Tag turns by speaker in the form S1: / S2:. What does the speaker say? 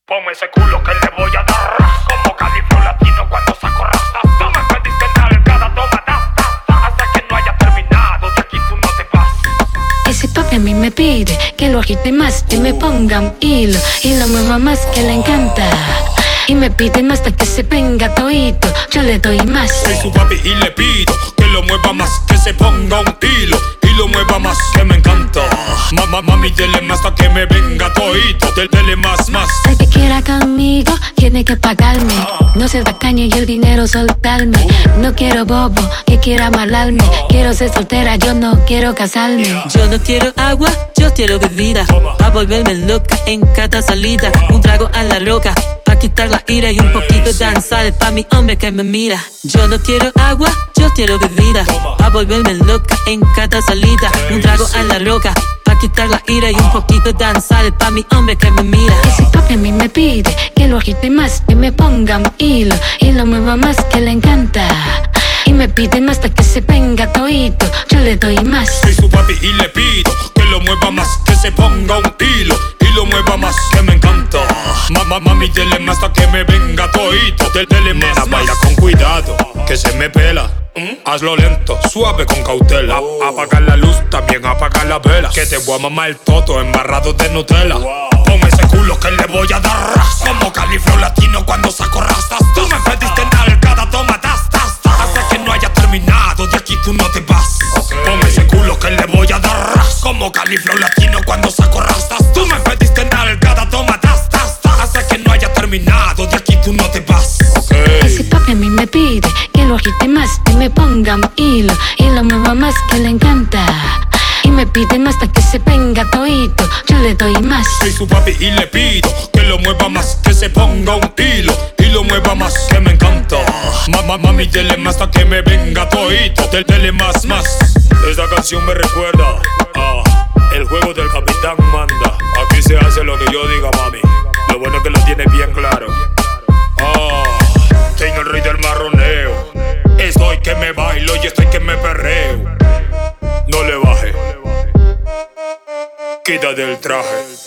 S1: Ponme ese culo que le voy a dar como califlo latino cuando saco raza. Tú me pediste cada toma, hasta que no haya terminado, de aquí tú no te vas.
S2: Ese papi a mí me pide que lo agite más, que me ponga un hilo y lo mueva más, que le encanta. Y me piden hasta que se venga toito, yo le doy más.
S3: Soy su papi y le pido que lo mueva más, que se ponga un hilo y lo mueva más, que me encanta. Mami, dele más hasta que me venga toito, dele más.
S2: El que quiera conmigo tiene que pagarme. No ser tacaño y el dinero soltarme. No quiero bobo que quiera amarrarme. Quiero ser soltera, yo no quiero casarme.
S4: Yo no quiero agua, yo quiero bebida, pa' volverme loca en cada salida. Un trago a la roca, pa' quitar la ira y un poquito de danzar pa' mi hombre que me mira. Yo no quiero agua, yo quiero bebida, pa' volverme loca en cada salida. Un trago a la roca, pa' quitar la ira y un poquito de danzar pa' mi hombre que me mira.
S2: Ese papi a mí me pide que lo agite más, que me ponga un hilo y lo mueva más, que le encanta. Y me piden hasta que se venga toito, yo le doy más.
S3: Soy su papi y le pido que lo mueva más, que se ponga un hilo y lo mueva más, que me encanta. Mami, dele más hasta que me venga toito, dele más. Nena, baila con cuidado, que se me pela. Hazlo lento, suave con cautela. Apaga la luz, también apaga la vela, que te voy a mamar el toto embarrado de Nutella. Ponme ese culo que le voy a dar como califlo latino cuando saco rastas. Tú me pediste cada toma, hasta que no haya terminado, de aquí tú no te vas. Ponme ese culo que le voy a dar como califlo latino cuando saco rastas. Tú me pediste cada toma, hasta que no haya terminado, de aquí tú no te vas.
S2: Ese papi a mí me pide que lo agite más, que me ponga un hilo y lo mueva más, que le encanta. Y me piden hasta que se venga toito, yo le doy más.
S3: Soy su papi y le pido que lo mueva más, que se ponga un hilo y lo mueva más, que me encanta. Mami, dele más hasta que me venga toito, dele más. Esta canción me recuerda a el juego del capitán manda. Aquí se hace lo que yo diga, mami. Lo bueno es que lo tiene bien claro. Tengo el rey del marroneo. Estoy que me bailo y estoy que me perreo. No le baje, quítate el traje.